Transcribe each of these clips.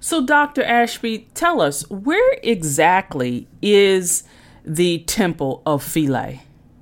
So, Dr. Ashby, tell us, where exactly is the Temple of Philae?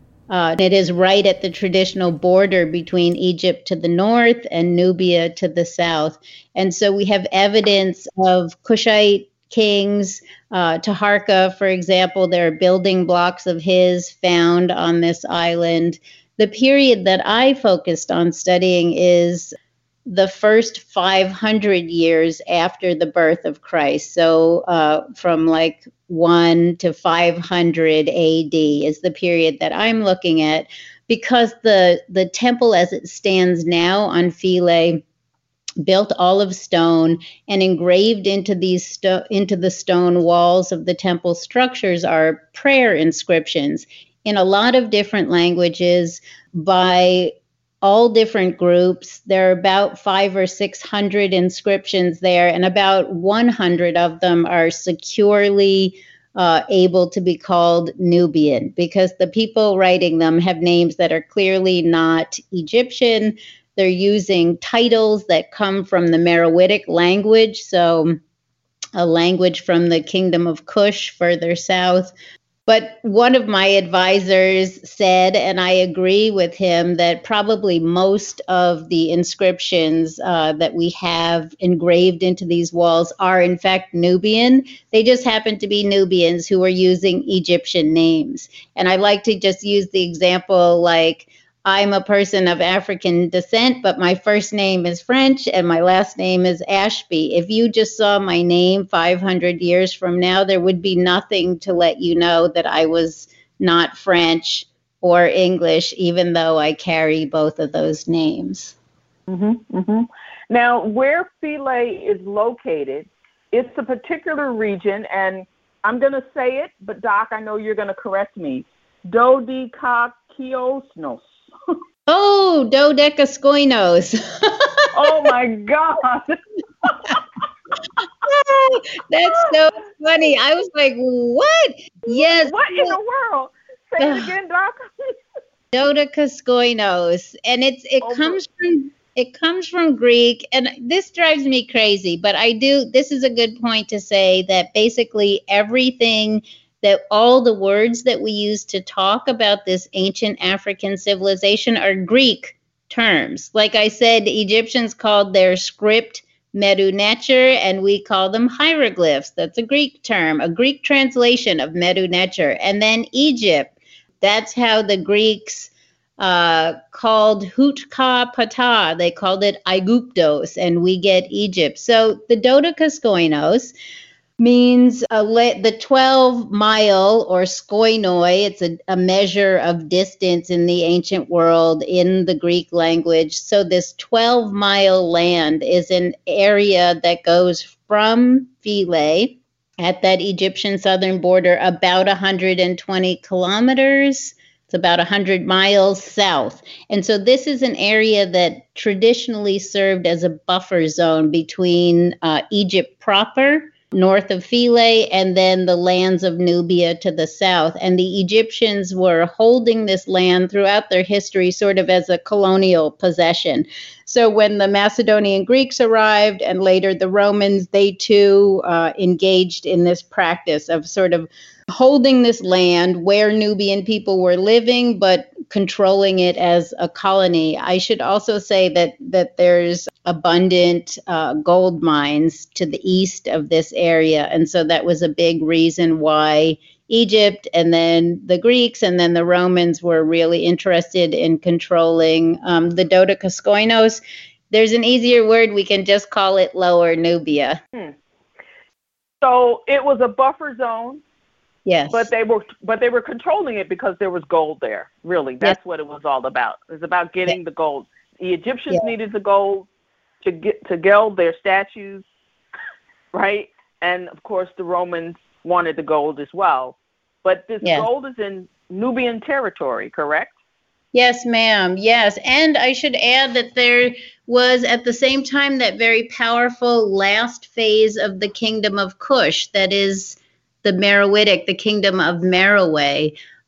It is right at the traditional border between Egypt to the north and Nubia to the south. And so we have evidence of Kushite kings. Taharka, for example, there are building blocks of his found on this island. The period that I focused on studying is the first 500 years after the birth of Christ. So from like 1 to 500 AD is the period that I'm looking at, because the temple as it stands now on Philae, built all of stone and engraved into into the stone walls of the temple structures are prayer inscriptions in a lot of different languages by all different groups. There are about 500 or 600 inscriptions there, and about 100 of them are securely able to be called Nubian, because the people writing them have names that are clearly not Egyptian. They're using titles that come from the Meroitic language, so a language from the kingdom of Kush further south. But one of my advisors said, and I agree with him, that probably most of the inscriptions that we have engraved into these walls are in fact Nubian. They just happen to be Nubians who are using Egyptian names. And I like to just use the example like, I'm a person of African descent, but my first name is French and my last name is Ashby. If you just saw my name 500 years from now, there would be nothing to let you know that I was not French or English, even though I carry both of those names. Mm-hmm, mm-hmm. Now, where Philae is located, it's a particular region, and I'm going to say it, but Doc, I know you're going to correct me. Dodekakiosnos. Oh, Dodekaskoinos. Oh my God. That's so funny. I was like, what? Yes. What in the world? Say it again, Doc. Dodekaskoinos. And it comes from Greek, and this drives me crazy, but this is a good point to say that basically everything, that all the words that we use to talk about this ancient African civilization are Greek terms. Like I said, Egyptians called their script Medu Neter, and we call them hieroglyphs. That's a Greek term, a Greek translation of Medu Neter. And then Egypt, that's how the Greeks called Hutka Ptah. They called it Aiguptos, and we get Egypt. So the Dodekaskoinos means the 12-mile or skoinoi. It's a measure of distance in the ancient world in the Greek language. So this 12-mile land is an area that goes from Philae at that Egyptian southern border about 120 kilometers. It's about 100 miles south. And so this is an area that traditionally served as a buffer zone between Egypt proper, north of Philae, and then the lands of Nubia to the south. And the Egyptians were holding this land throughout their history sort of as a colonial possession. So when the Macedonian Greeks arrived and later the Romans, they too engaged in this practice of sort of holding this land where Nubian people were living, but controlling it as a colony. I should also say that there's abundant gold mines to the east of this area. And so that was a big reason why Egypt and then the Greeks and then the Romans were really interested in controlling the Dodekaskoinos. There's an easier word. We can just call it Lower Nubia. So it was a buffer zone. Yes. But they were controlling it because there was gold there. Really, that's what it was all about. It was about getting the gold. The Egyptians needed the gold to gild their statues, right? And of course, the Romans wanted the gold as well. But this gold is in Nubian territory, correct? Yes, ma'am. Yes. And I should add that there was at the same time that very powerful last phase of the kingdom of Kush, that is the Meroitic, the kingdom of Meroe.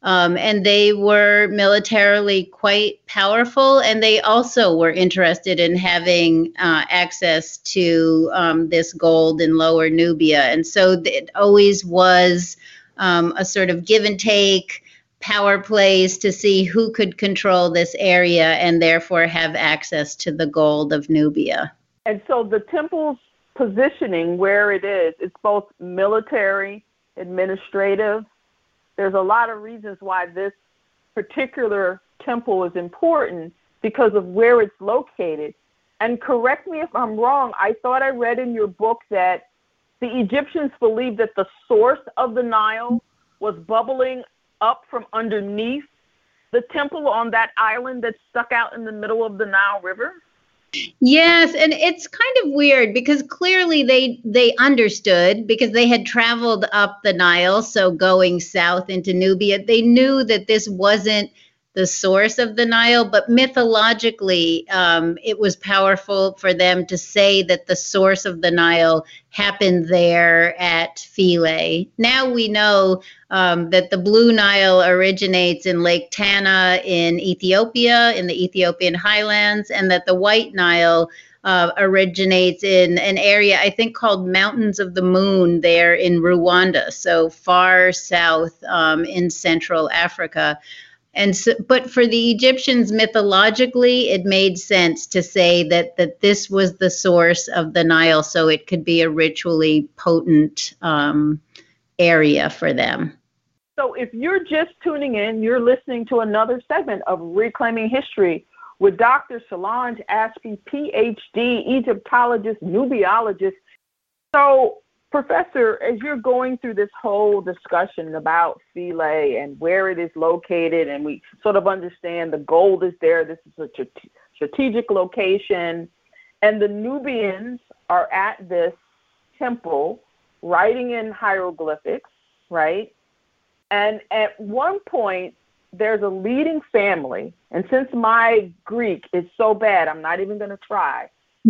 And they were militarily quite powerful, and they also were interested in having access to this gold in Lower Nubia. And so it always was a sort of give and take power plays to see who could control this area and therefore have access to the gold of Nubia. And so the temple's positioning where it is, it's both military, administrative. There's a lot of reasons why this particular temple is important because of where it's located. And correct me if I'm wrong, I thought I read in your book that the Egyptians believed that the source of the Nile was bubbling up from underneath the temple on that island that's stuck out in the middle of the Nile River. Yes, and it's kind of weird because clearly they understood because they had traveled up the Nile, so going south into Nubia, they knew that this wasn't the source of the Nile, but mythologically, it was powerful for them to say that the source of the Nile happened there at Philae. Now we know that the Blue Nile originates in Lake Tana in Ethiopia, in the Ethiopian highlands, and that the White Nile originates in an area I think called Mountains of the Moon there in Rwanda, so far south in Central Africa. And so, but for the Egyptians, mythologically, it made sense to say that this was the source of the Nile, so it could be a ritually potent area for them. So if you're just tuning in, you're listening to another segment of Reclaiming History with Dr. Solange Ashby, PhD, Egyptologist, Nubiologist. So, Professor, as you're going through this whole discussion about Philae and where it is located, and we sort of understand the gold is there, this is a strategic location, and the Nubians are at this temple writing in hieroglyphics, right? And at one point, there's a leading family, and since my Greek is so bad, I'm not even going to try.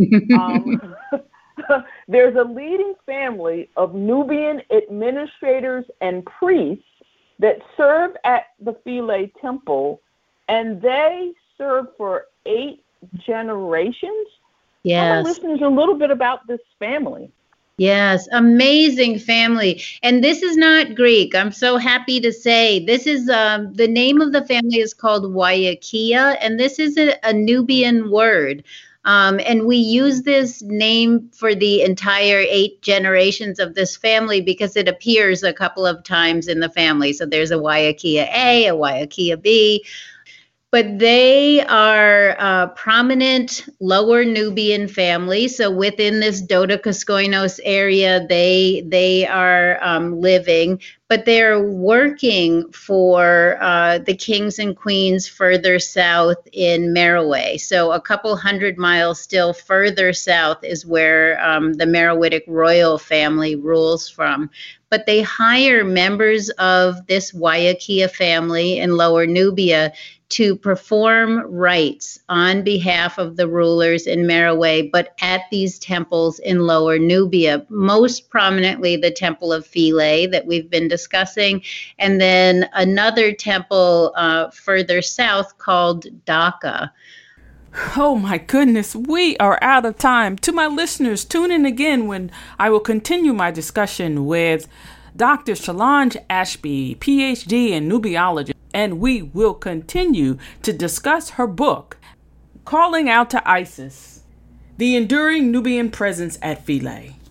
There's a leading family of Nubian administrators and priests that serve at the Philae temple, and they serve for 8 generations. Yes. Tell my listeners a little bit about this family. Yes, amazing family. And this is not Greek. I'm so happy to say this is the name of the family is called Waiakia, and this is a Nubian word. And we use this name for the entire 8 generations of this family because it appears a couple of times in the family. So there's a Waiakia A, a Waiakia B. But they are a prominent Lower Nubian family. So within this Dodekaskoinos area, they are living, but they're working for the kings and queens further south in Merowe. So a couple 100 miles still further south is where the Meroitic royal family rules from. But they hire members of this Waiakia family in Lower Nubia to perform rites on behalf of the rulers in Merowe, but at these temples in Lower Nubia, most prominently the Temple of Philae that we've been discussing, and then another temple further south called Dhaka. Oh my goodness, we are out of time. To my listeners, tune in again when I will continue my discussion with Dr. Solange Ashby, PhD in Nubiology, and we will continue to discuss her book, Calling Out to Isis, The Enduring Nubian Presence at Philae.